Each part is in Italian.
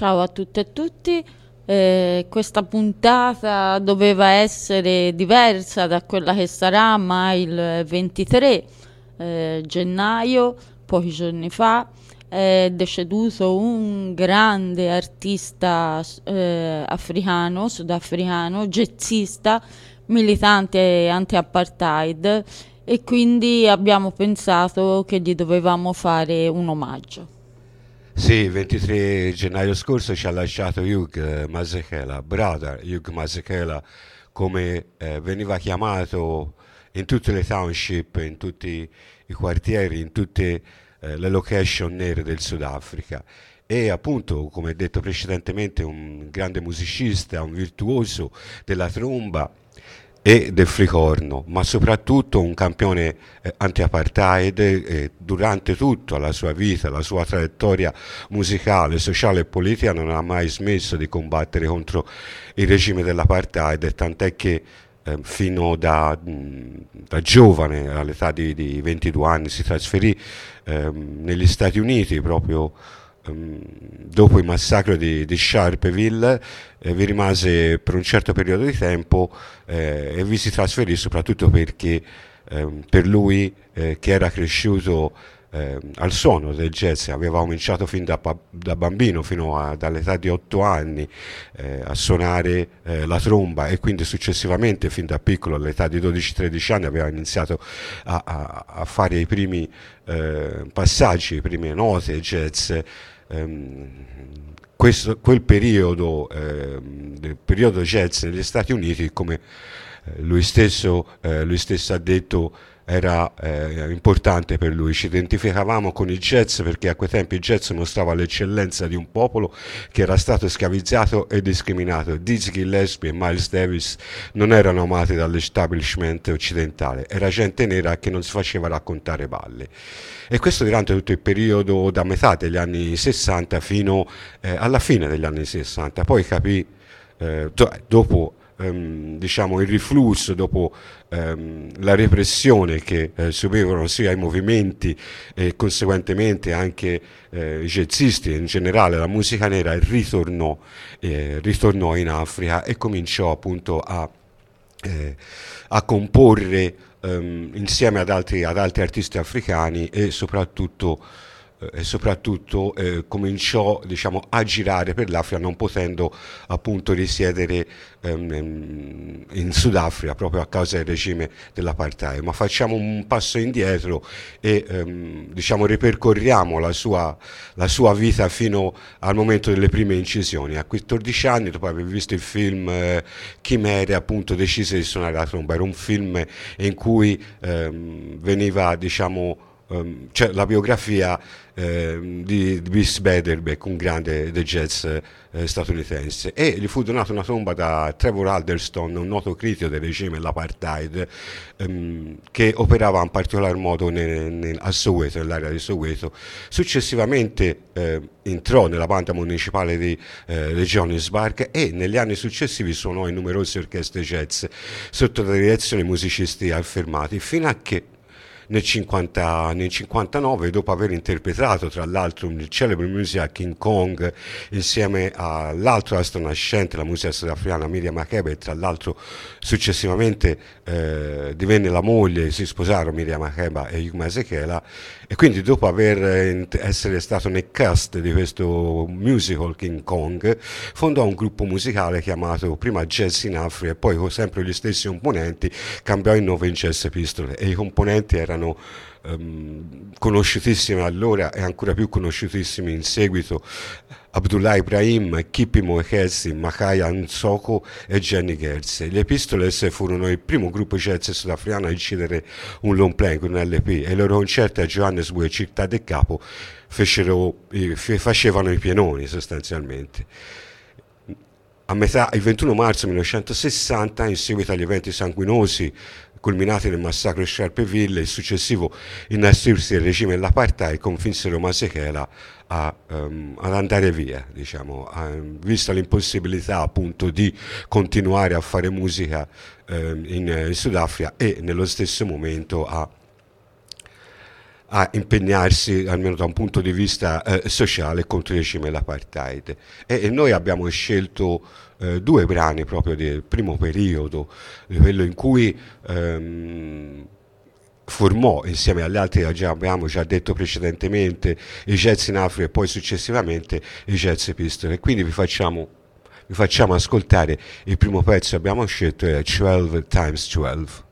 Ciao a tutte e tutti. Questa puntata doveva essere diversa da quella che sarà, ma il 23 gennaio, pochi giorni fa, è deceduto un grande artista africano, sudafricano, jazzista, militante anti-apartheid, e quindi abbiamo pensato che gli dovevamo fare un omaggio. Sì, il 23 gennaio scorso ci ha lasciato Hugh Masekela, brother Hugh Masekela, come veniva chiamato in tutte le township, in tutti i quartieri, in tutte le location nere del Sudafrica. E appunto, come detto precedentemente, un grande musicista, un virtuoso della tromba e del flicorno, ma soprattutto un campione anti-apartheid. Durante tutta la sua vita, la sua traiettoria musicale, sociale e politica non ha mai smesso di combattere contro il regime dell'apartheid, tant'è che fino da giovane, all'età di 22 anni, si trasferì negli Stati Uniti proprio dopo il massacro di Sharpeville. Vi rimase per un certo periodo di tempo e vi si trasferì soprattutto perché per lui, che era cresciuto al suono del jazz, aveva cominciato fin da bambino, dall'età di 8 anni, a suonare la tromba, e quindi successivamente fin da piccolo, all'età di 12-13 anni, aveva iniziato a fare i primi passaggi, le prime note jazz. Quel periodo, del periodo jazz negli Stati Uniti, come lui stesso ha detto, era importante per lui. Ci identificavamo con il jazz perché a quei tempi il jazz mostrava l'eccellenza di un popolo che era stato schiavizzato e discriminato. Dizzy Gillespie e Miles Davis non erano amati dall'establishment occidentale, era gente nera che non si faceva raccontare balle. E questo durante tutto il periodo da metà degli anni 60 fino alla fine degli anni 60. Poi capì, dopo diciamo il riflusso, dopo la repressione che subivano sia i movimenti e conseguentemente anche i jazzisti, in generale la musica nera, ritornò in Africa e cominciò appunto a comporre insieme ad altri artisti africani, e soprattutto cominciò, diciamo, a girare per l'Africa, non potendo appunto risiedere in Sudafrica proprio a causa del regime dell'apartheid. Ma facciamo un passo indietro e diciamo ripercorriamo la sua vita fino al momento delle prime incisioni. A 14 anni, dopo aver visto il film Chimere, appunto decise di suonare la tromba. Era un film in cui veniva, diciamo, c'è la biografia di Bis Beiderbecke, un grande del jazz statunitense, e gli fu donata una tromba da Trevor Alderstone, un noto critico del regime dell'apartheid, che operava in particolar modo a Soweto, nell'area di Soweto. Successivamente entrò nella banda municipale di Johannesburg e negli anni successivi suonò in numerose orchestre jazz sotto la direzione di musicisti affermati, fino a che nel 59, dopo aver interpretato tra l'altro il celebre musica King Kong insieme all'altro astro nascente, la musica sudafricana Miriam Makeba, e tra l'altro successivamente divenne la moglie, si sposarono Miriam Makeba e Hugh Masekela, e quindi dopo essere stato nel cast di questo musical King Kong, fondò un gruppo musicale chiamato prima Jazz in Africa e poi con sempre gli stessi componenti cambiò il nome in Jazz Pistol, e i componenti erano conosciutissimi allora e ancora più conosciutissimi in seguito: Abdullah Ibrahim, Kippi Moekezi, Makaya Nsoko e Jenny Gerze. Gli Epistoles furono il primo gruppo jazz sudafricano a incidere un long play con un LP, e i loro concerti a Johannesburg, città del capo, facevano i pienoni sostanzialmente. Il 21 marzo 1960, in seguito agli eventi sanguinosi culminati nel massacro di Sharpeville e il successivo innalzarsi del regime dell'apartheid, convinsero Masekela ad andare via, diciamo, vista l'impossibilità appunto di continuare a fare musica in Sudafrica, e nello stesso momento a impegnarsi, almeno da un punto di vista sociale, contro il regime dell'apartheid. E noi abbiamo scelto due brani proprio del primo periodo, quello in cui formò, insieme agli altri che abbiamo già detto precedentemente, i Jazz in Africa e poi successivamente i Jazz Pistols. E quindi vi facciamo ascoltare il primo pezzo che abbiamo scelto, è 12 x 12.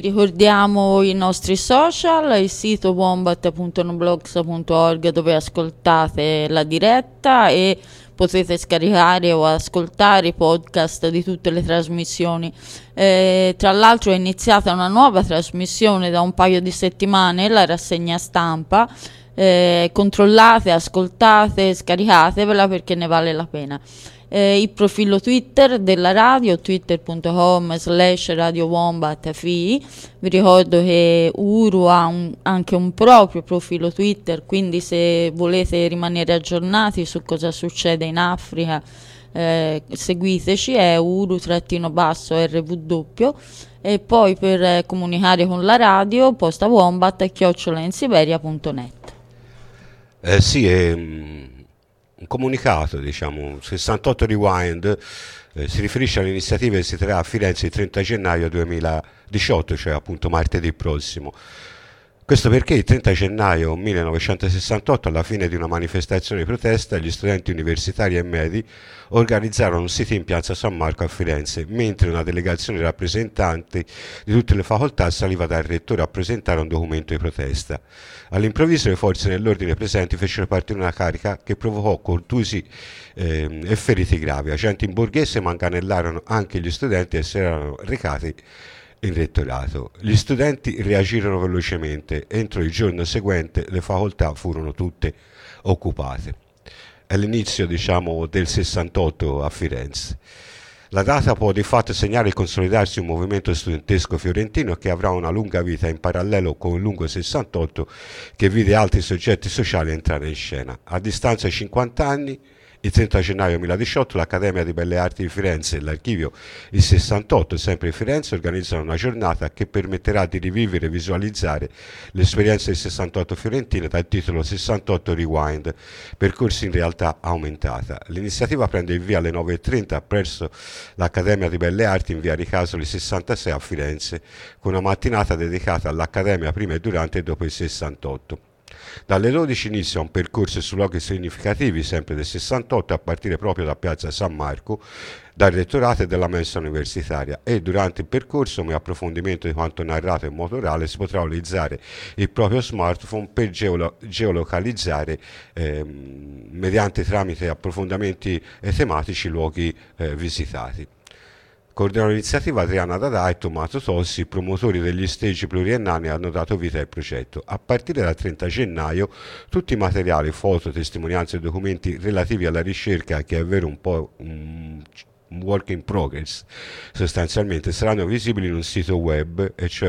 ricordiamo i nostri social, il sito wombat.noblogs.org dove ascoltate la diretta e potete scaricare o ascoltare i podcast di tutte le trasmissioni. Tra l'altro è iniziata una nuova trasmissione da un paio di settimane, la rassegna stampa. Controllate, ascoltate, scaricatevela perché ne vale la pena. Il profilo Twitter della radio, twitter.com/Radio Wombat FI. Vi ricordo che Uru ha anche un proprio profilo Twitter, quindi se volete rimanere aggiornati su cosa succede in Africa, seguiteci, è Uru-RW. E poi per comunicare con la radio, posta wombat@insiberia.net. Sì, è un comunicato, diciamo, 68 Rewind si riferisce all'iniziativa che si terrà a Firenze il 30 gennaio 2018, cioè appunto martedì prossimo. Questo perché il 30 gennaio 1968, alla fine di una manifestazione di protesta, gli studenti universitari e medi organizzarono un sit-in in piazza San Marco a Firenze, mentre una delegazione di rappresentanti di tutte le facoltà saliva dal rettore a presentare un documento di protesta. All'improvviso le forze dell'ordine presenti fecero partire una carica che provocò contusi e feriti gravi. Agenti in borghese manganellarono anche gli studenti e si erano recati in rettorato. Gli studenti reagirono velocemente. Entro il giorno seguente le facoltà furono tutte occupate. È l'inizio, diciamo, del 68 a Firenze. La data può di fatto segnare il consolidarsi di un movimento studentesco fiorentino che avrà una lunga vita in parallelo con il lungo 68 che vide altri soggetti sociali entrare in scena. A distanza di 50 anni, il 30 gennaio 2018 l'Accademia di Belle Arti di Firenze e l'Archivio Il 68, sempre di Firenze, organizzano una giornata che permetterà di rivivere e visualizzare l'esperienza del 68 fiorentino dal titolo 68 Rewind, percorsi in realtà aumentata. L'iniziativa prende il via alle 9:30 presso l'Accademia di Belle Arti in via Ricasoli 66 a Firenze, con una mattinata dedicata all'Accademia prima e durante e dopo il 68. Dalle 12 inizia un percorso su luoghi significativi sempre del 68 a partire proprio da piazza San Marco, dal rettorato e dalla mensa universitaria, e durante il percorso, come approfondimento di quanto narrato in modo orale, si potrà utilizzare il proprio smartphone per geolocalizzare mediante tramite approfondimenti tematici luoghi visitati. Coordinano l'iniziativa Adriana Dadà e Tommaso Tossi, promotori degli stage pluriennali, hanno dato vita al progetto. A partire dal 30 gennaio tutti i materiali, foto, testimonianze e documenti relativi alla ricerca, che è vero un po' un work in progress, sostanzialmente saranno visibili in un sito web, e cioè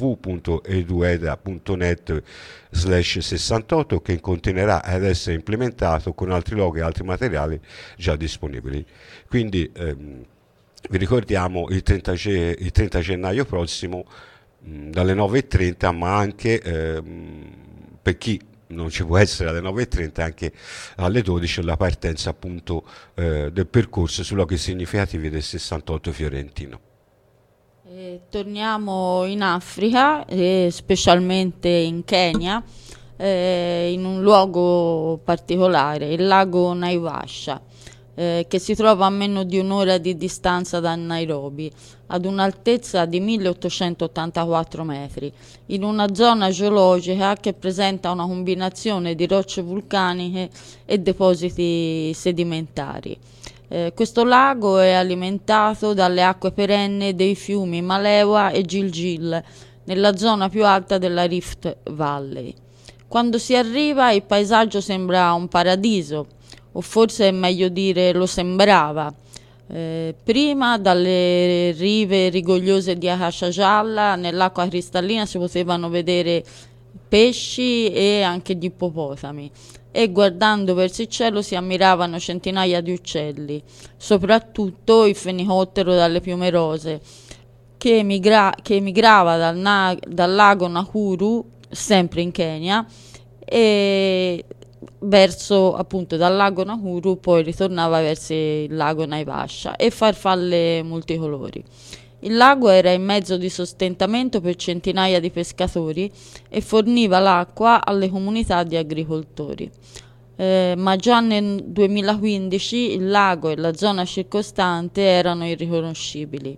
www.edueda.net/68, che continuerà ad essere implementato con altri loghi e altri materiali già disponibili. Quindi vi ricordiamo il 30 gennaio prossimo dalle 9:30, ma anche per chi non ci può essere alle 9:30, anche alle 12 la partenza appunto del percorso su luoghi significativi del 68 fiorentino. Torniamo in Africa, specialmente in Kenya, in un luogo particolare, il lago Naivasha, che si trova a meno di un'ora di distanza da Nairobi, ad un'altezza di 1884 metri, in una zona geologica che presenta una combinazione di rocce vulcaniche e depositi sedimentari. Questo lago è alimentato dalle acque perenni dei fiumi Malewa e Gilgil, nella zona più alta della Rift Valley. Quando si arriva, il paesaggio sembra un paradiso, o forse è meglio dire lo sembrava. Prima, dalle rive rigogliose di Akasha Gialla, nell'acqua cristallina si potevano vedere pesci e anche gli ippopotami, e guardando verso il cielo si ammiravano centinaia di uccelli, soprattutto il fenicottero dalle piume rose, che emigrava dal lago Nakuru, sempre in Kenya, e verso appunto dal lago Nakuru poi ritornava verso il lago Naivasha, e farfalle multicolori. Il lago era in mezzo di sostentamento per centinaia di pescatori e forniva l'acqua alle comunità di agricoltori. Ma già nel 2015 il lago e la zona circostante erano irriconoscibili.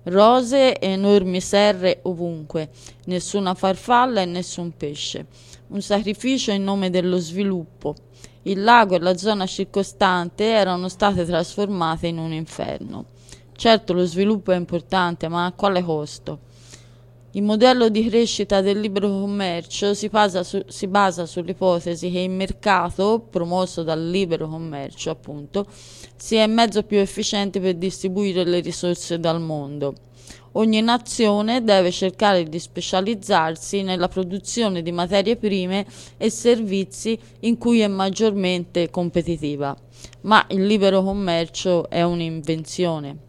rose e enormi serre ovunque, nessuna farfalla e nessun pesce. Un sacrificio in nome dello sviluppo. Il lago e la zona circostante erano state trasformate in un inferno. Certo, lo sviluppo è importante, ma a quale costo? Il modello di crescita del libero commercio si basa sull'ipotesi che il mercato, promosso dal libero commercio appunto, sia il mezzo più efficiente per distribuire le risorse dal mondo. Ogni nazione deve cercare di specializzarsi nella produzione di materie prime e servizi in cui è maggiormente competitiva. Ma il libero commercio è un'invenzione.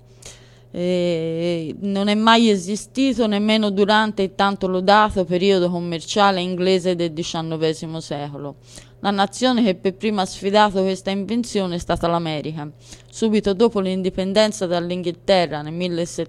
Non è mai esistito nemmeno durante il tanto lodato periodo commerciale inglese del XIX secolo. La nazione che per prima ha sfidato questa invenzione è stata l'America. Subito dopo l'indipendenza dall'Inghilterra nel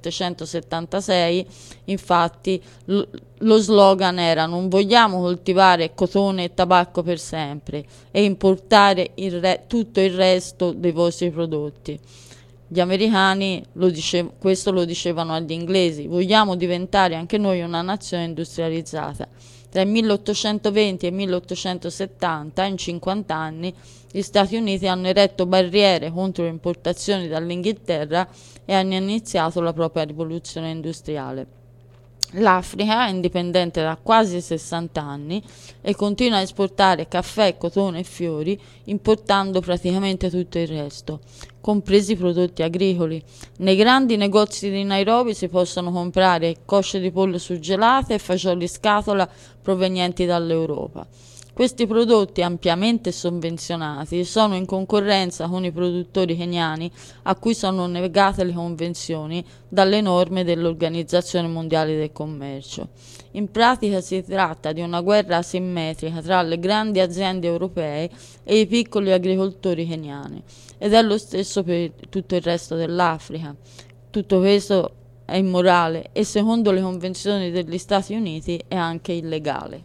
1776, infatti, lo slogan era: non vogliamo coltivare cotone e tabacco per sempre e importare tutto il resto dei vostri prodotti. Gli americani questo lo dicevano agli inglesi: vogliamo diventare anche noi una nazione industrializzata. Tra il 1820 e il 1870, in 50 anni, gli Stati Uniti hanno eretto barriere contro le importazioni dall'Inghilterra e hanno iniziato la propria rivoluzione industriale. L'Africa è indipendente da quasi 60 anni e continua a esportare caffè, cotone e fiori, importando praticamente tutto il resto, compresi i prodotti agricoli. Nei grandi negozi di Nairobi si possono comprare cosce di pollo surgelate e fagioli scatola provenienti dall'Europa. Questi prodotti, ampiamente sovvenzionati, sono in concorrenza con i produttori keniani a cui sono negate le convenzioni dalle norme dell'Organizzazione Mondiale del Commercio. In pratica si tratta di una guerra asimmetrica tra le grandi aziende europee e i piccoli agricoltori keniani, ed è lo stesso per tutto il resto dell'Africa. Tutto questo è immorale e, secondo le convenzioni degli Stati Uniti, è anche illegale.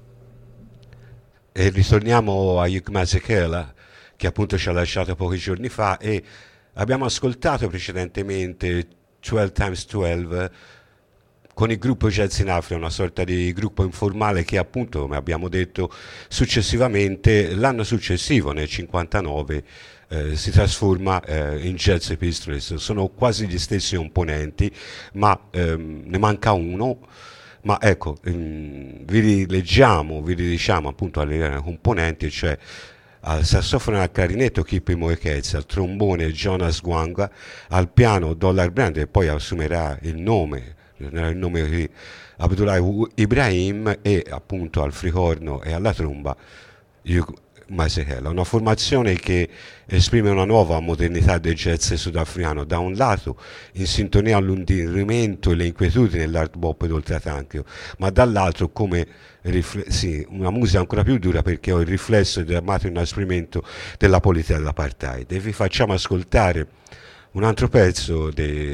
E ritorniamo a Hugh Masekela, che appunto ci ha lasciato pochi giorni fa, e abbiamo ascoltato precedentemente 12x12 con il gruppo Jazz in Africa, una sorta di gruppo informale che appunto, come abbiamo detto, successivamente, l'anno successivo, nel 59, si trasforma in Jazz Pistols. Sono quasi gli stessi componenti, ma ne manca uno. Ma ecco, vi ridiciamo appunto alle componenti, cioè al sassofono e al clarinetto Kippi Moekez, al trombone Jonas Gwanga, al piano Dollar Brand, e poi assumerà il nome di Abdullah Ibrahim, e appunto al fricorno e alla tromba Masekela. Una formazione che esprime una nuova modernità del jazz sudafricano, da un lato in sintonia all'indurimento e le inquietudini dell'hard bop d'oltreatlantico, ma dall'altro come una musica ancora più dura, perché ho il riflesso e il drammatico inasprimento della politica dell'apartheid. E vi facciamo ascoltare un altro pezzo,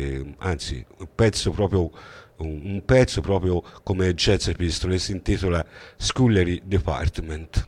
un pezzo proprio come Jazz Pistols, si intitola Scullery Department.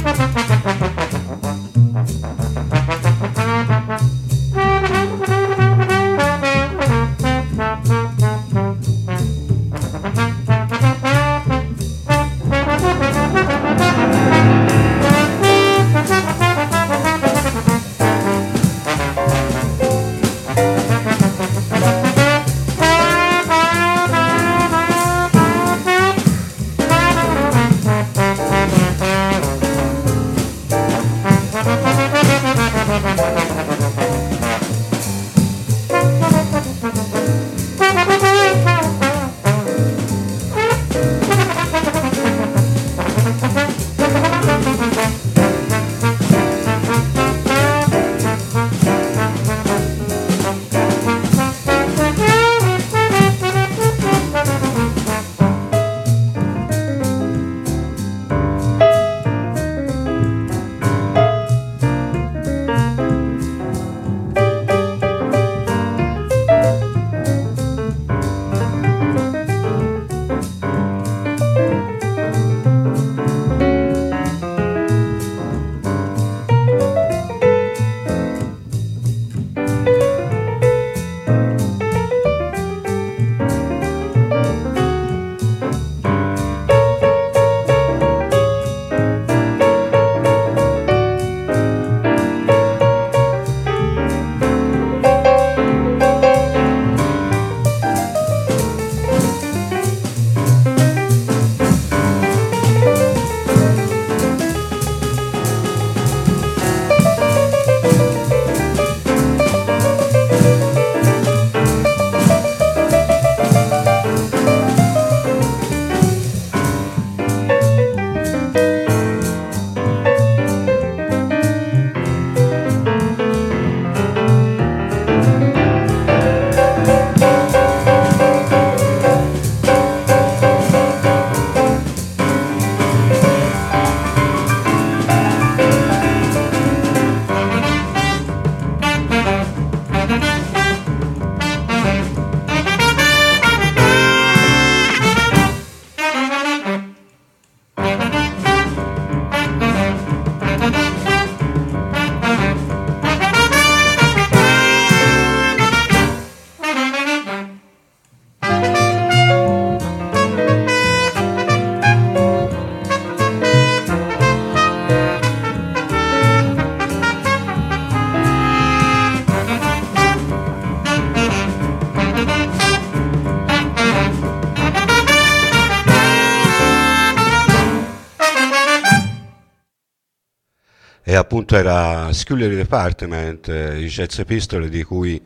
E appunto era Scullery Department, i Jazz Pistols, di cui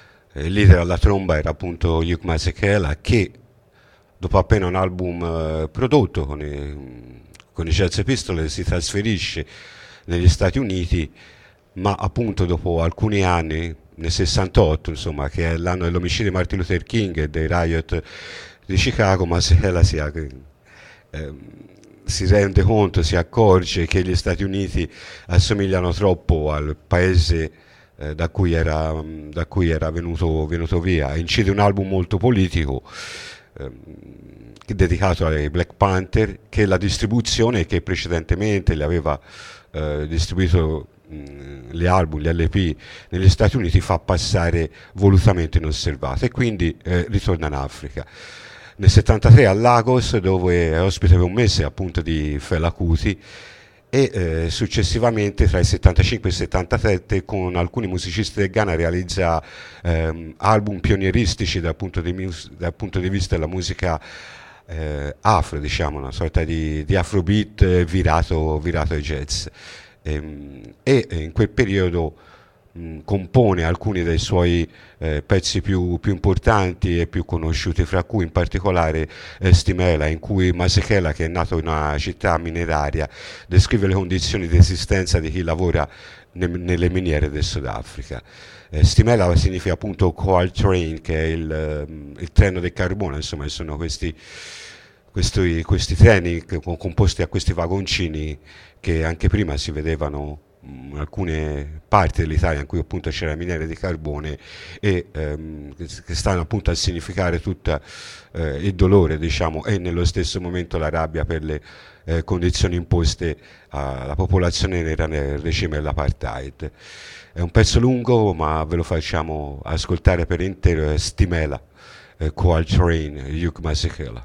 il leader alla tromba era appunto Hugh Masekela, che dopo appena un album prodotto con i Jazz Pistols si trasferisce negli Stati Uniti, ma appunto dopo alcuni anni, nel 68, insomma, che è l'anno dell'omicidio di Martin Luther King e dei riot di Chicago, Masekela si rende conto, si accorge che gli Stati Uniti assomigliano troppo al paese da cui era venuto via. Incide un album molto politico dedicato ai Black Panther, che la distribuzione che precedentemente le aveva distribuito gli album, gli LP negli Stati Uniti, fa passare volutamente inosservato, e quindi ritorna in Africa. Nel 73 a Lagos, dove è ospite per un mese appunto di Fela Kuti, e successivamente tra il 75 e il 77 con alcuni musicisti del Ghana realizza album pionieristici dal punto di vista della musica afro, diciamo, una sorta di afrobeat virato ai jazz, e in quel periodo compone alcuni dei suoi pezzi più importanti e più conosciuti, fra cui in particolare Stimela, in cui Masekela, che è nato in una città mineraria, descrive le condizioni di esistenza di chi lavora nelle miniere del Sudafrica. Stimela significa appunto coal train, che è il treno del carbone, insomma sono questi treni composti a questi vagoncini che anche prima si vedevano alcune parti dell'Italia in cui appunto c'era miniera di carbone e che stanno appunto a significare tutto il dolore, diciamo, e nello stesso momento la rabbia per le condizioni imposte alla popolazione nera nel regime dell'apartheid. È un pezzo lungo, ma ve lo facciamo ascoltare per intero. È Stimela, Qualtrain, Yuk Masekela.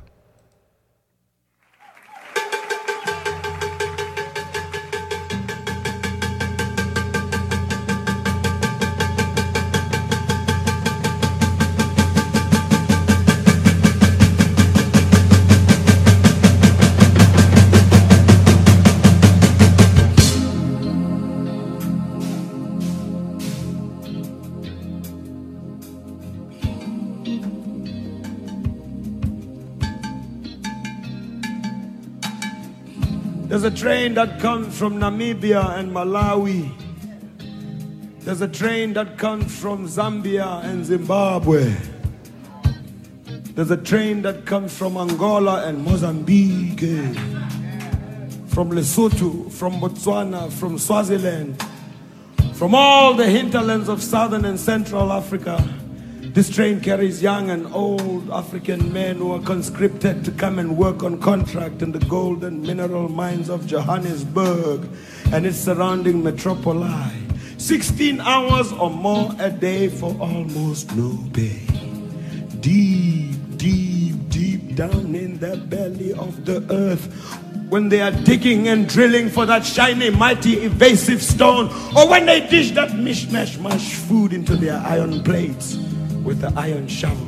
There's a train that comes from Namibia and Malawi. There's a train that comes from Zambia and Zimbabwe. There's a train that comes from Angola and Mozambique, from Lesotho, from Botswana, from Swaziland, from all the hinterlands of southern and central Africa. This train carries young and old African men who are conscripted to come and work on contract in the gold and mineral mines of Johannesburg and its surrounding metropoli. 16 hours or more a day for almost no pay. Deep, deep, deep down in the belly of the earth, when they are digging and drilling for that shiny, mighty, evasive stone, or when they dish that mishmash mash food into their iron plates with the iron shovel,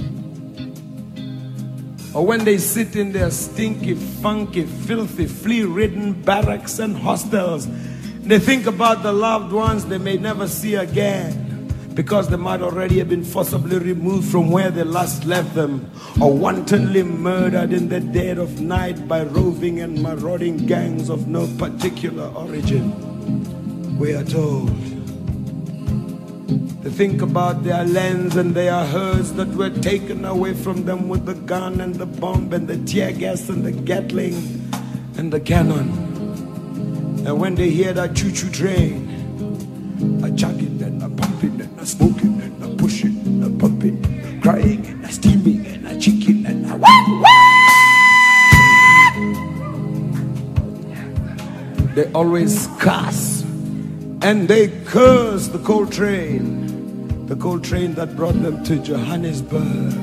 or when they sit in their stinky, funky, filthy, flea-ridden barracks and hostels, they think about the loved ones they may never see again because they might already have been forcibly removed from where they last left them, or wantonly murdered in the dead of night by roving and marauding gangs of no particular origin. We are told. They think about their lands and their herds that were taken away from them with the gun and the bomb and the tear gas and the Gatling and the cannon. And when they hear that choo-choo train, a chugging and a pumping and a smoking and a pushing and a pumping, crying and a steaming and a chicken and a wah, wah, they always cuss and they curse the coal train. The coal train that brought them to Johannesburg.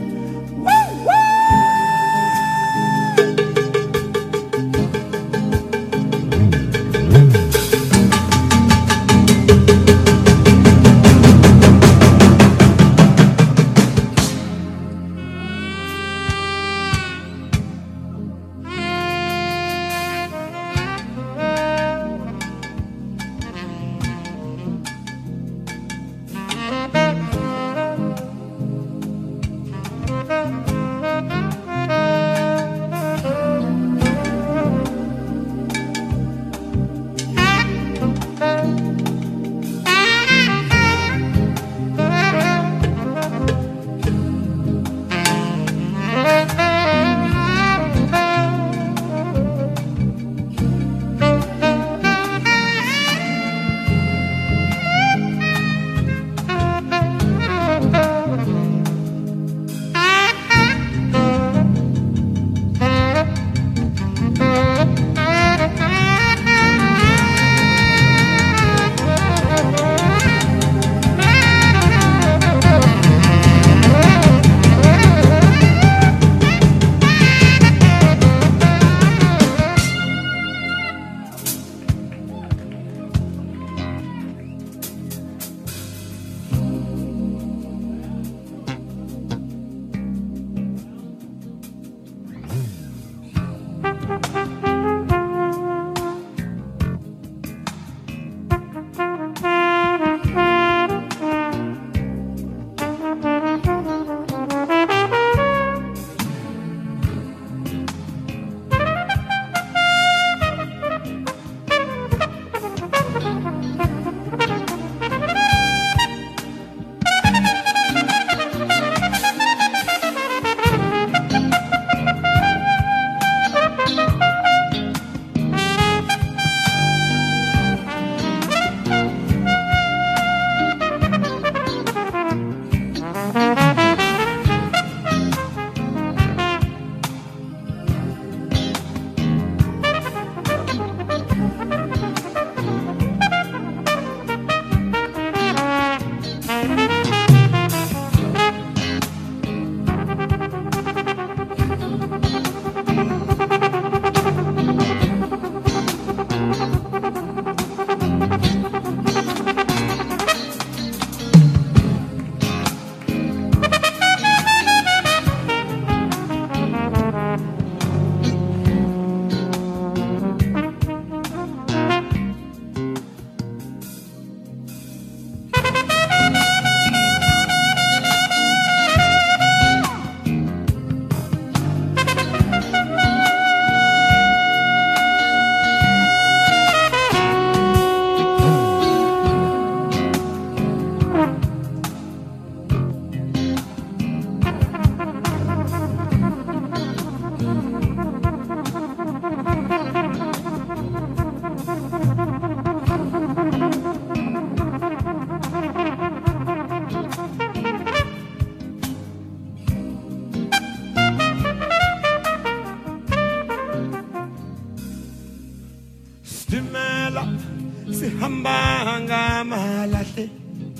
Stimela sihamba ngamalahle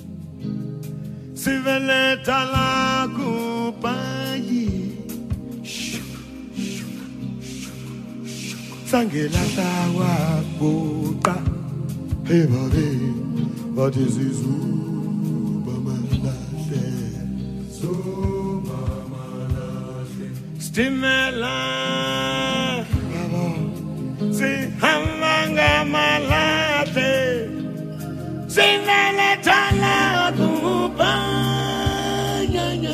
siveleta la kupayi sangelahla wakuqa hey babe bathi zizuba malahle zuba malahle stimela yabo sihamba ngamalahle siveleta la kupayi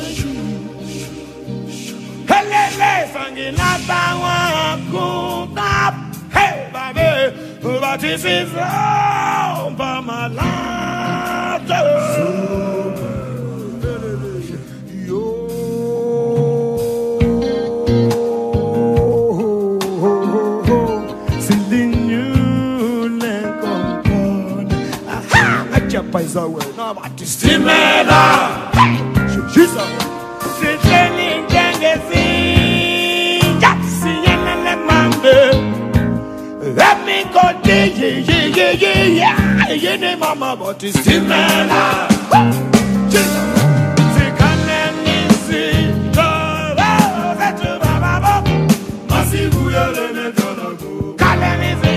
helele sangelahla wakuqa hey babe bathi zizuba malahle Paisa we na bati stimela shisa siteni ngengezi yasi yenele mande let me go ye mama bati stimela sikane nisi tola zetu baba masibu yele ne tola go kale nisi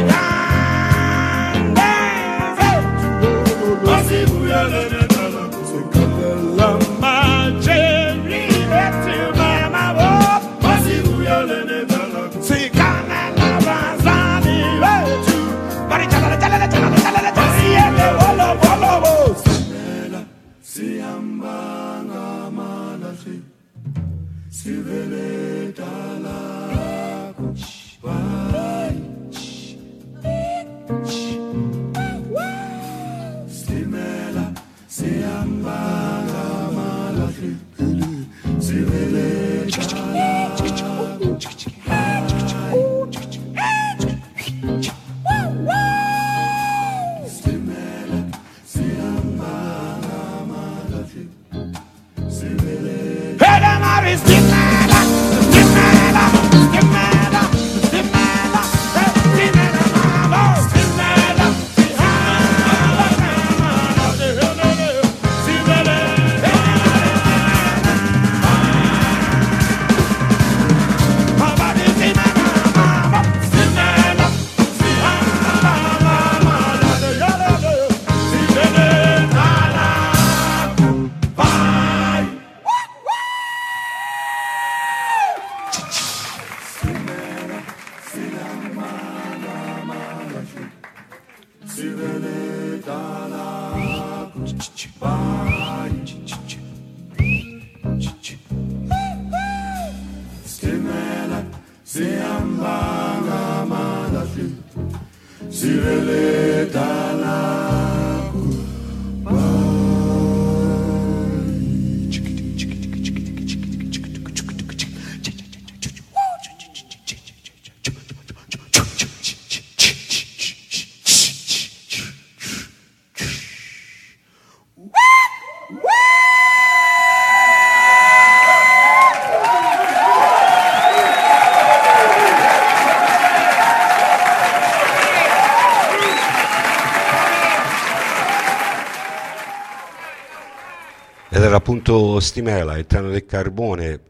Ed era appunto Stimela, il treno del carbone,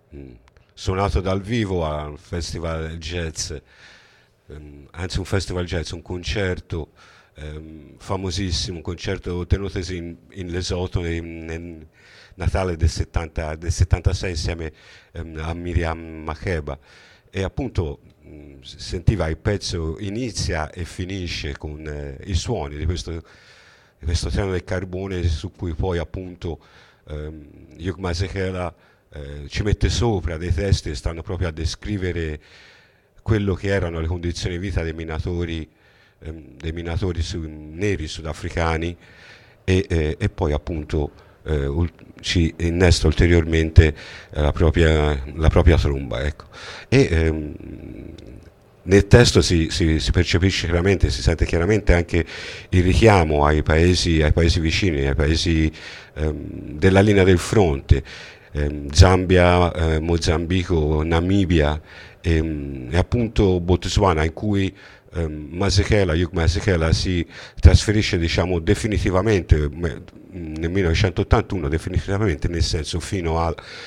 suonato dal vivo al Festival Jazz, anzi un Festival Jazz, un concerto famosissimo, un concerto tenutosi in Lesotho nel Natale del 76 insieme a Miriam Makeba, e appunto sentiva il pezzo inizia e finisce con i suoni di questo treno del carbone, su cui poi appunto Hugh Masekela ci mette sopra dei testi che stanno proprio a descrivere quello che erano le condizioni di vita dei minatori neri sudafricani, e poi appunto ci innesta ulteriormente la propria tromba, ecco. E nel testo si percepisce chiaramente, si sente chiaramente anche il richiamo ai paesi vicini, ai paesi della linea del fronte, Zambia, Mozambico, Namibia e appunto Botswana, in cui Masekela, Hugh Masekela si trasferisce diciamo definitivamente nel 1981, definitivamente nel senso fino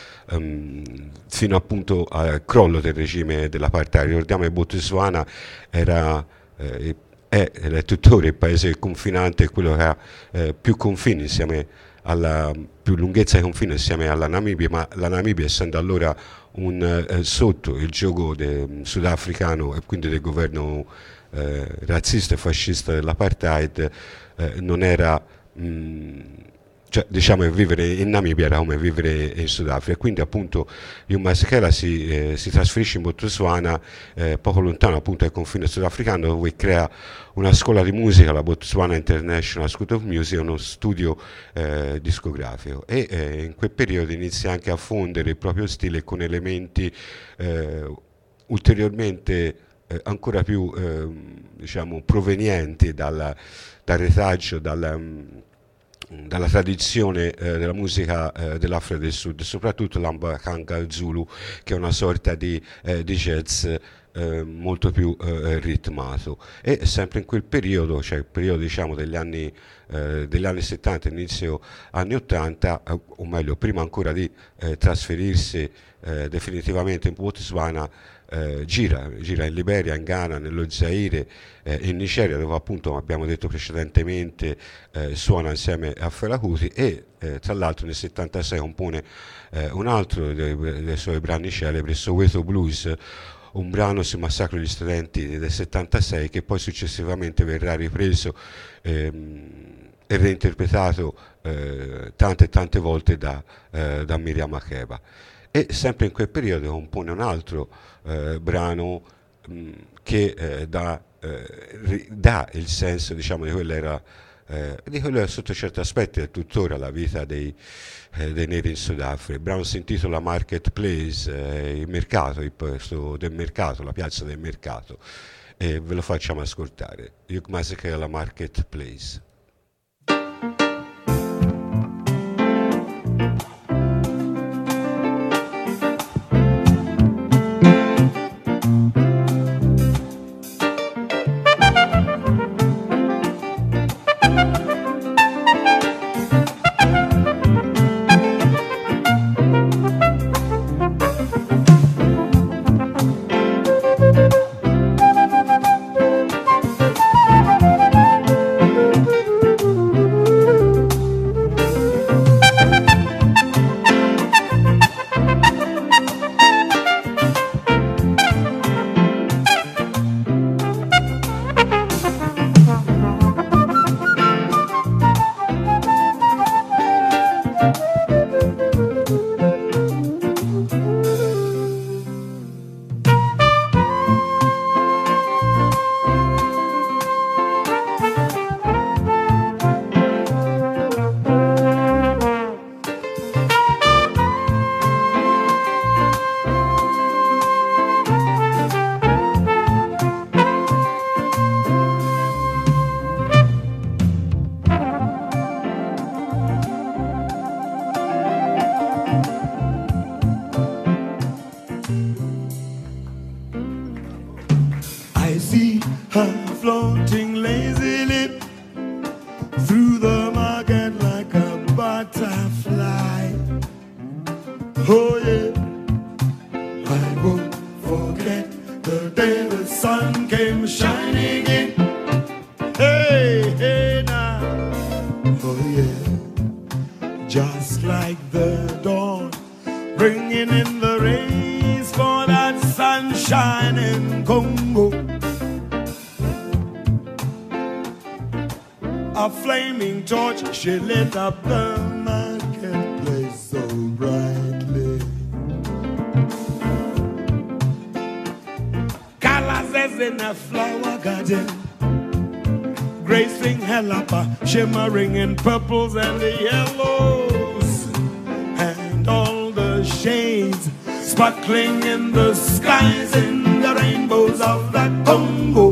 appunto al crollo del regime dell'apartheid. Ricordiamo che Botswana è tuttora il paese confinante, quello che ha più confini insieme alla più lunghezza di confine insieme alla Namibia, ma la Namibia, essendo allora sotto il gioco sudafricano e quindi del governo razzista e fascista dell'apartheid, non era cioè, diciamo che vivere in Namibia era come vivere in Sudafrica. Quindi appunto Hugh Masekela si trasferisce in Botswana, poco lontano appunto dal confine sudafricano, dove crea una scuola di musica, la Botswana International School of Music, uno studio discografico, e in quel periodo inizia anche a fondere il proprio stile con elementi ulteriormente ancora più diciamo provenienti dal retaggio, dalla tradizione della musica dell'Africa del Sud, soprattutto l'Ambakanga Zulu, che è una sorta di jazz molto più ritmato. E sempre in quel periodo, cioè il periodo diciamo degli anni 70, inizio anni 80, o meglio prima ancora di trasferirsi definitivamente in Botswana, gira in Liberia, in Ghana, nello Zaire, in Nigeria, dove appunto abbiamo detto precedentemente suona insieme a Fela Kuti, e tra l'altro nel 76 compone un altro dei suoi brani celebri, Soweto Blues, un brano sul massacro degli studenti del 76, che poi successivamente verrà ripreso e reinterpretato tante e tante volte da Miriam Makeba. E sempre in quel periodo compone un altro brano che dà il senso, diciamo, di quello sotto certi aspetti è tuttora la vita dei neri in Sudafrica. Il brano si intitola Marketplace, il mercato, il posto del mercato, la piazza del mercato, e ve lo facciamo ascoltare. Hugh Masekela, Marketplace. Floating lazily through the market like a butterfly. Oh yeah, I won't forget the day the sun came shining in. Hey, hey now, oh yeah, just like the dawn, bringing in the rays for that sunshine in Congo. A flaming torch, she lit up the marketplace so brightly. Colors as in a flower garden, gracing Helapa, shimmering in purples and the yellows, and all the shades sparkling in the skies in the rainbows of the Congo.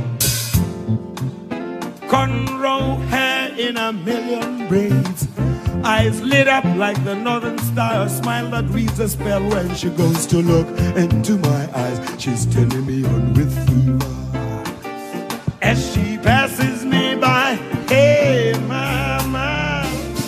Cornrow hair in a million braids, Eyes lit up like the northern star, a smile that reads a spell when she goes to look into my eyes. She's turning me on with fever as she passes me by. Hey, mama.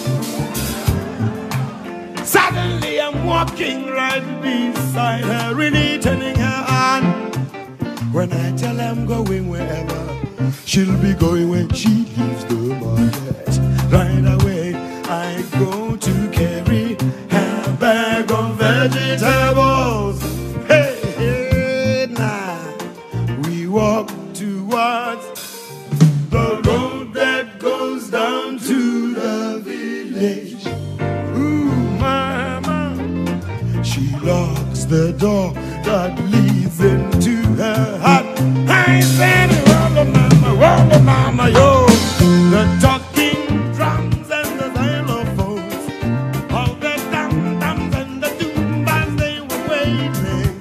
Suddenly I'm walking right beside her, really turning her on. When I tell her I'm going wherever, she'll be going when she leaves the market. Right away I go to carry her bag of vegetables. Hey, hey, now we walk towards the road that goes down to the village. Ooh, mama, she locks the door that leads into her heart. I said, whoa, mama, yo, the talking drums and the xylophones, all the dum-dums and the doombas, they were waiting.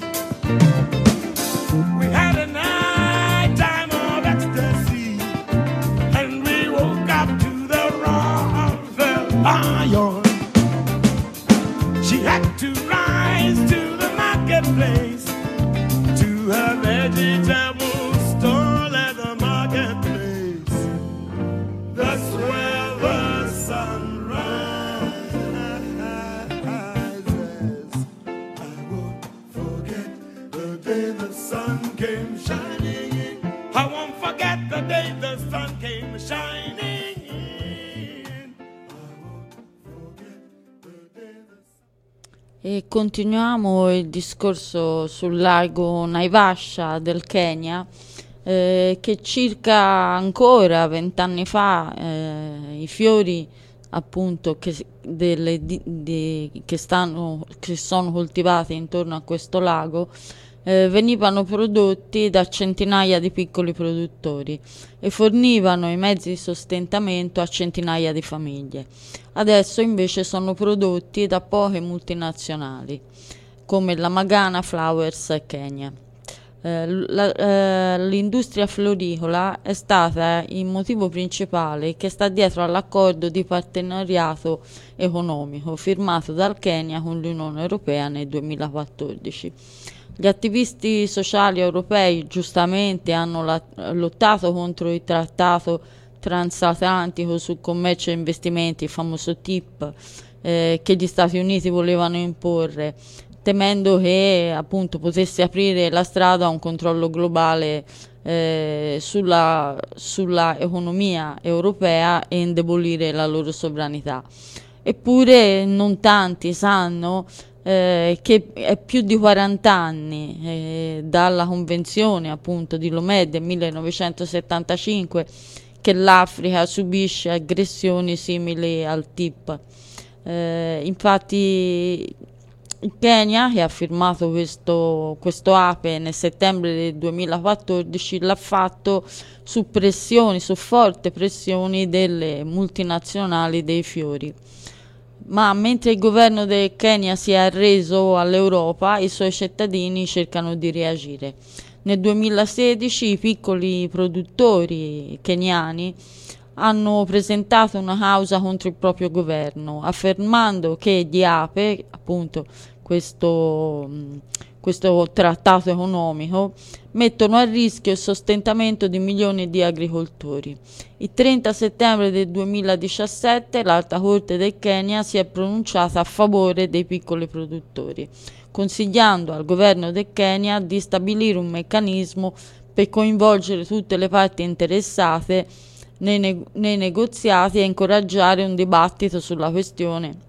We had a night time of ecstasy, and we woke up to the roar of the lion. She had to rise to the marketplace, to her vegetable stall at the marketplace. That's where the sun rises. I won't forget the day the sun came shining in. I won't forget the day the sun came shining in. I won't forget the day the sun... E continuiamo il discorso sul lago Naivasha del Kenya, che circa ancora 20 anni fa i fiori appunto che sono coltivati intorno a questo lago venivano prodotti da centinaia di piccoli produttori e fornivano i mezzi di sostentamento a centinaia di famiglie. Adesso invece sono prodotti da poche multinazionali come la Magana Flowers Kenya. L'industria floricola è stata il motivo principale che sta dietro all'accordo di partenariato economico firmato dal Kenya con l'Unione Europea nel 2014. Gli attivisti sociali europei giustamente hanno lottato contro il trattato transatlantico sul commercio e investimenti, il famoso TIP, che gli Stati Uniti volevano imporre, temendo che appunto potesse aprire la strada a un controllo globale sulla economia europea e indebolire la loro sovranità. Eppure non tanti sanno che è più di 40 anni dalla convenzione appunto di Lomé del 1975 che l'Africa subisce aggressioni simili al TIP. Infatti il Kenya, che ha firmato questo APE nel settembre del 2014, l'ha fatto su forte pressioni delle multinazionali dei fiori. Ma mentre il governo del Kenya si è arreso all'Europa, i suoi cittadini cercano di reagire. Nel 2016 i piccoli produttori keniani hanno presentato una causa contro il proprio governo, affermando che gli APE, appunto questo trattato economico, mettono a rischio il sostentamento di milioni di agricoltori. Il 30 settembre del 2017 l'Alta Corte del Kenya si è pronunciata a favore dei piccoli produttori, consigliando al governo del Kenya di stabilire un meccanismo per coinvolgere tutte le parti interessate nei negoziati e incoraggiare un dibattito sulla questione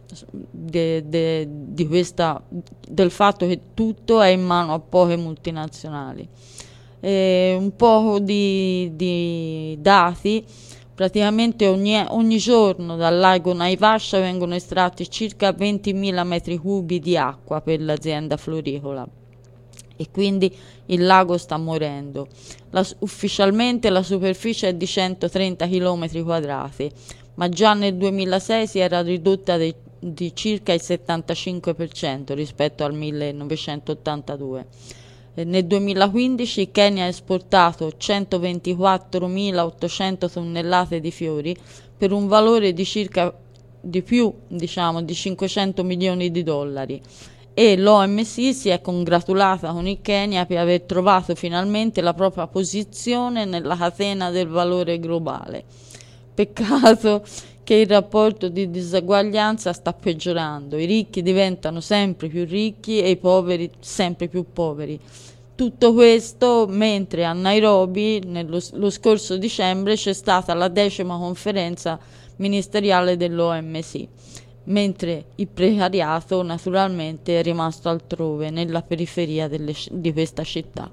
del fatto che tutto è in mano a poche multinazionali. Un po' di dati: praticamente ogni giorno dal lago Naivasha vengono estratti circa 20.000 metri cubi di acqua per l'azienda floricola e quindi il lago sta morendo. Ufficialmente la superficie è di 130 km quadrati, ma già nel 2006 si era ridotta di circa il 75% rispetto al 1982. Nel 2015 il Kenya ha esportato 124.800 tonnellate di fiori per un valore di circa di più, diciamo, di 500 milioni di dollari. E l'OMC si è congratulata con il Kenya per aver trovato finalmente la propria posizione nella catena del valore globale. Peccato che il rapporto di diseguaglianza sta peggiorando, i ricchi diventano sempre più ricchi e i poveri sempre più poveri. Tutto questo mentre a Nairobi lo scorso dicembre c'è stata la 10ª conferenza ministeriale dell'OMC, mentre il precariato naturalmente è rimasto altrove, nella periferia di questa città.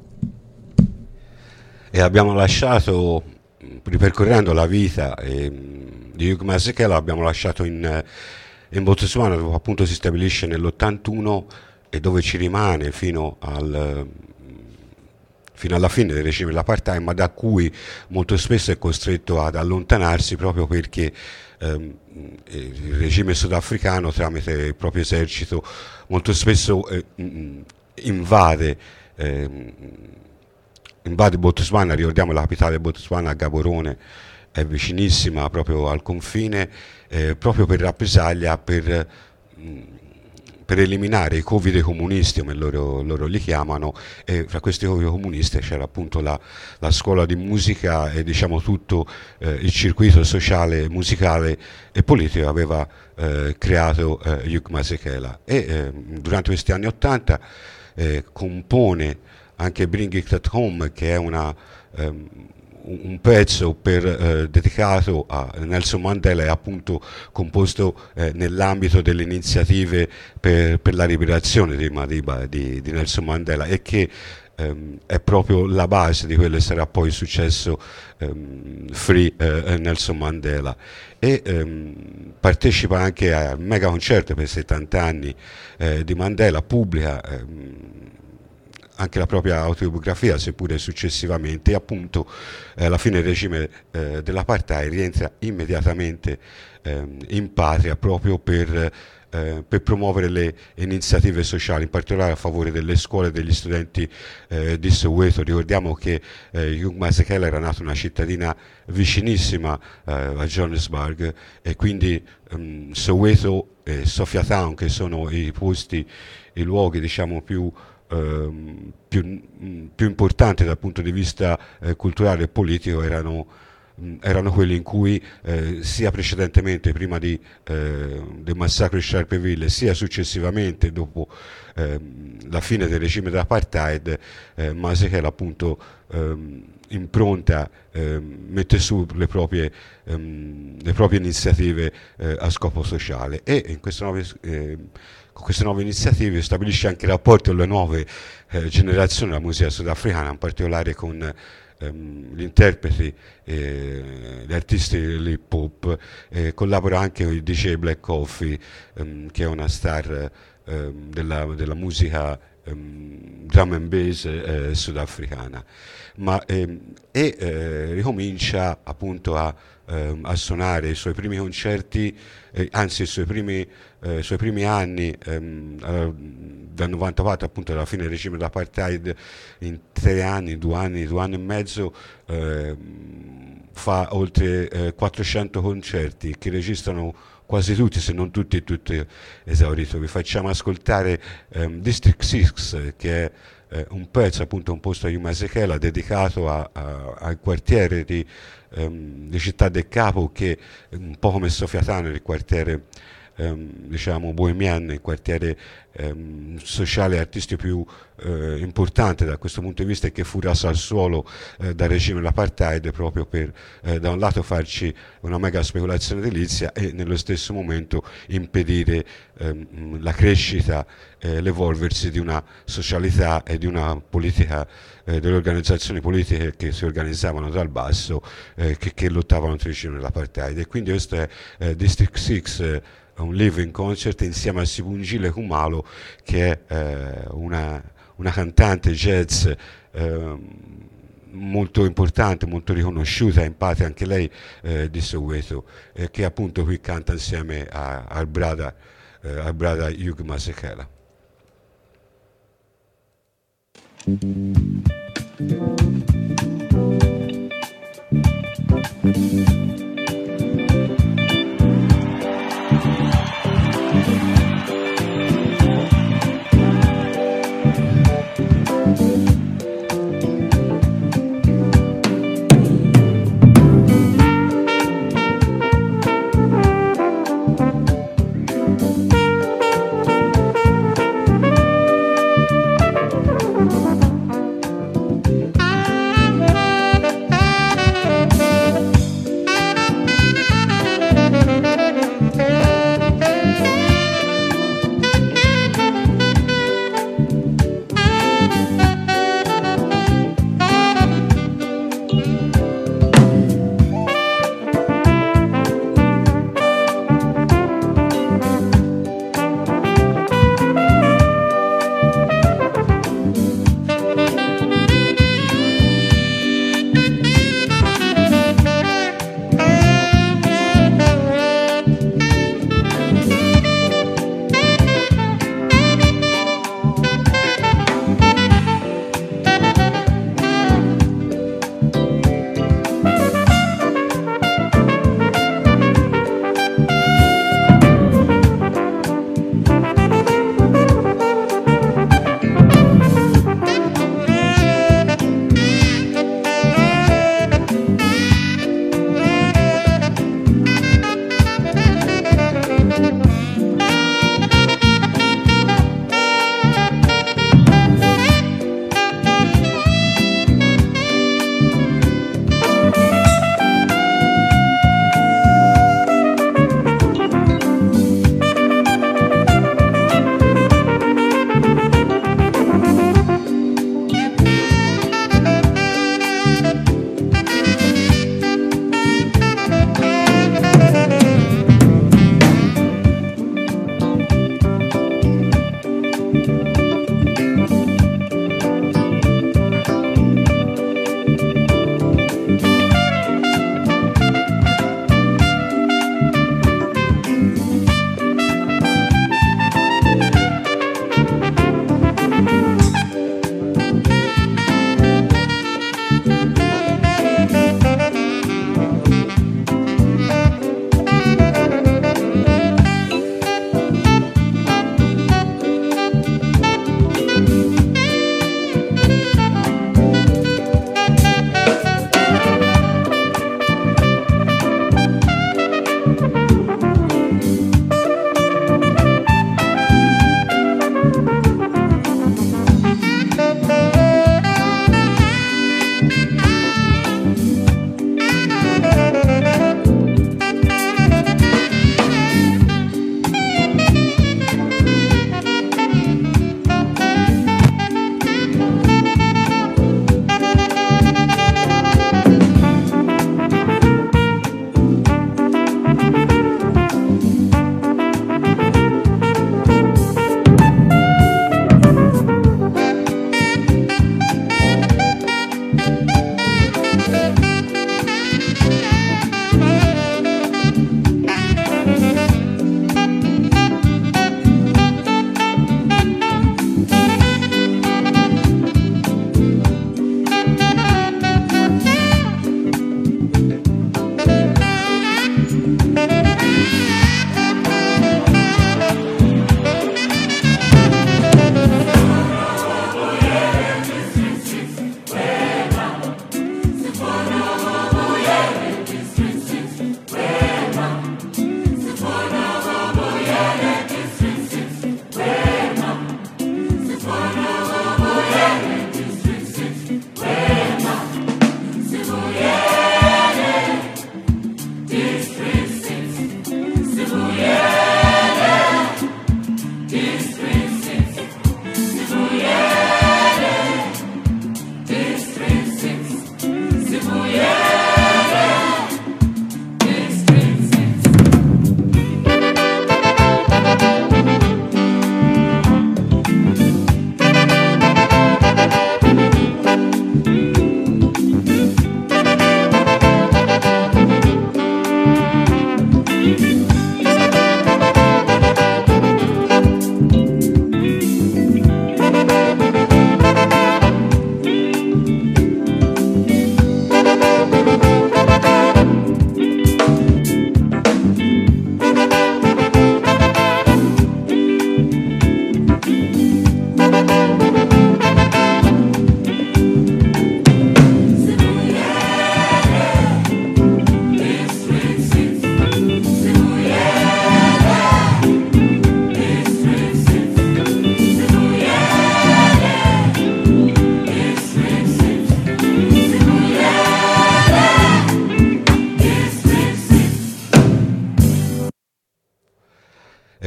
E abbiamo lasciato, ripercorrendo la vita di Hugh Masekela, abbiamo lasciato in Botswana, dove appunto si stabilisce nell'81 e dove ci rimane fino alla fine del regime dell'apartheid, ma da cui molto spesso è costretto ad allontanarsi proprio perché il regime sudafricano, tramite il proprio esercito, molto spesso invade Botswana. Ricordiamo la capitale del Botswana, Gaborone, è vicinissima proprio al confine, proprio per rappresaglia, per eliminare i covide comunisti, come loro li chiamano, e fra questi covide comunisti c'era appunto la scuola di musica e diciamo tutto il circuito sociale, musicale e politico aveva creato Hugh Masekela. E durante questi anni '80 compone anche Bring It At Home, che è un pezzo dedicato a Nelson Mandela, è appunto composto nell'ambito delle iniziative per la liberazione di Madiba, di Nelson Mandela, e che è proprio la base di quello che sarà poi il successo Free Nelson Mandela. E partecipa anche al mega concerto per 70 anni di Mandela, pubblica anche la propria autobiografia, seppure successivamente, e appunto alla fine del regime dell'apartheid rientra immediatamente in patria proprio per promuovere le iniziative sociali, in particolare a favore delle scuole e degli studenti di Soweto. Ricordiamo che Hugh Masekela era nato in una cittadina vicinissima a Johannesburg, e quindi Soweto e Sophiatown, che sono i luoghi diciamo più importanti dal punto di vista culturale e politico, erano quelli in cui sia precedentemente, prima del massacro di Sharpeville, sia successivamente dopo la fine del regime dell'apartheid, Masekela appunto impronta, mette su le proprie iniziative a scopo sociale, e in con queste nuove iniziative stabilisce anche rapporti alle nuove generazioni della musica sudafricana, in particolare con gli interpreti, gli artisti dell'hip hop. Collabora anche con il DJ Black Coffee, che è una star della musica drum and bass sudafricana, ricomincia appunto a suonare i suoi primi concerti, anzi i suoi primi anni dal 94, appunto alla fine del regime dell'apartheid, in 3 anni, 2 anni e mezzo, fa oltre 400 concerti che registrano quasi tutti, se non tutti esaurito. Vi facciamo ascoltare District 6, che è un pezzo appunto composto da Hugh Masekela, dedicato al quartiere di Città del Capo, che un po' come Sophiatown, il quartiere diciamo bohemian, il quartiere sociale e artistico più importante da questo punto di vista, e che fu raso al suolo dal regime dell'apartheid, proprio per da un lato farci una mega speculazione edilizia e nello stesso momento impedire la crescita, l'evolversi di una socialità e di una politica, delle organizzazioni politiche che si organizzavano dal basso, che lottavano contro il regime dell'apartheid. E quindi questo è District 6, un live concert insieme a Sibongile Khumalo, che è una cantante jazz molto importante, molto riconosciuta, in patria anche lei di Soweto, che appunto qui canta insieme al brother Hugh Masekela.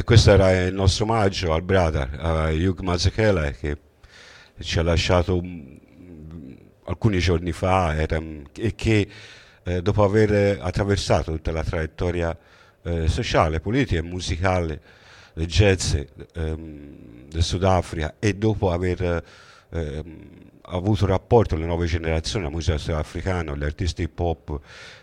E questo era il nostro omaggio al brother, a Hugh Masekela, che ci ha lasciato alcuni giorni fa e che dopo aver attraversato tutta la traiettoria sociale, politica e musicale del jazz del Sudafrica, e dopo aver avuto rapporto alle nuove generazioni, la musica sudafricana, gli artisti hip hop,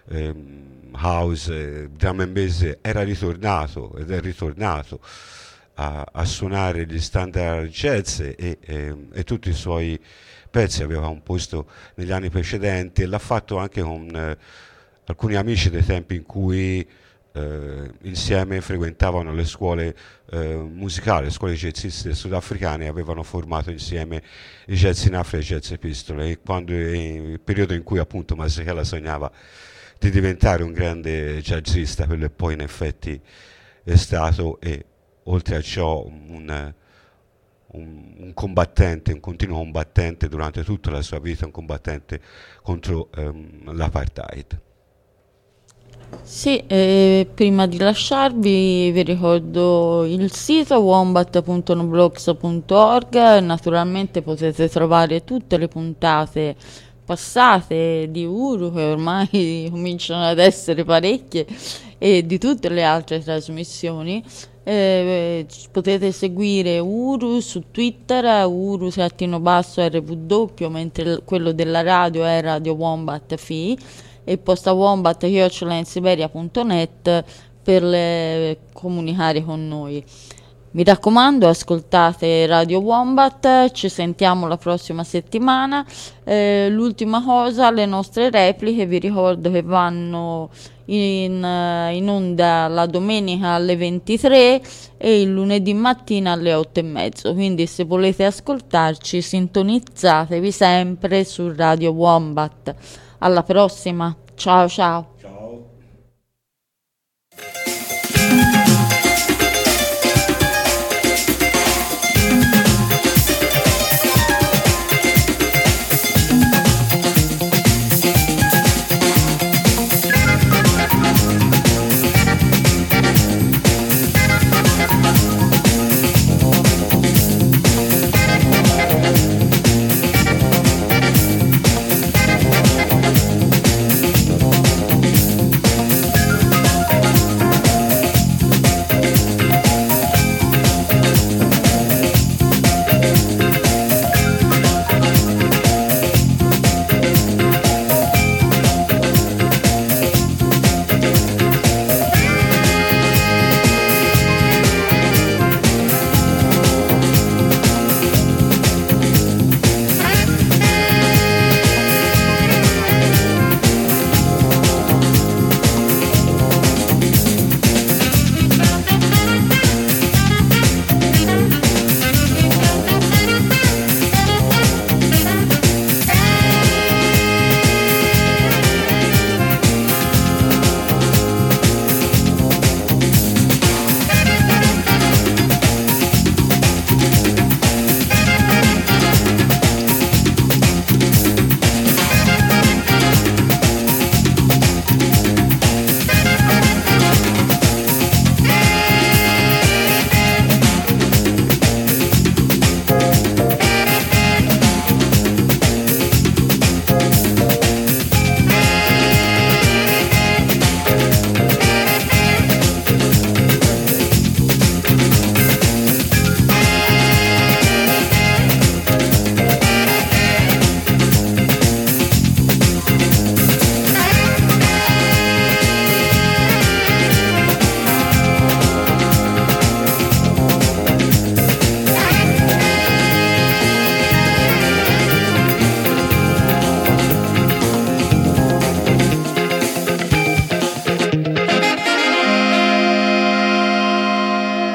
house, drum and bass, era ritornato ed è ritornato a suonare gli standard jazz e tutti i suoi pezzi aveva composto negli anni precedenti, e l'ha fatto anche con alcuni amici dei tempi in cui insieme frequentavano le scuole musicali, le scuole jazziste sudafricane, e avevano formato insieme i Jazz in Africa e i Jazz Pistol, e quando il periodo in cui appunto Masekela sognava di diventare un grande jazzista, quello e poi in effetti è stato, e oltre a ciò un combattente, un continuo combattente durante tutta la sua vita, un combattente contro l'apartheid. Sì, prima di lasciarvi vi ricordo il sito wombat.noblogs.org. Naturalmente potete trovare tutte le puntate passate di Uru, che ormai cominciano ad essere parecchie, e di tutte le altre trasmissioni. Potete seguire Uru su Twitter, Uru_RW, mentre quello della radio è Radio Wombat Fi, e posta wombat@insiberia.net per comunicare con noi. Mi raccomando, ascoltate Radio Wombat, ci sentiamo la prossima settimana. L'ultima cosa, le nostre repliche, vi ricordo che vanno in onda la domenica alle 23 e il lunedì mattina alle 8:30, quindi se volete ascoltarci sintonizzatevi sempre su Radio Wombat. Alla prossima, ciao ciao.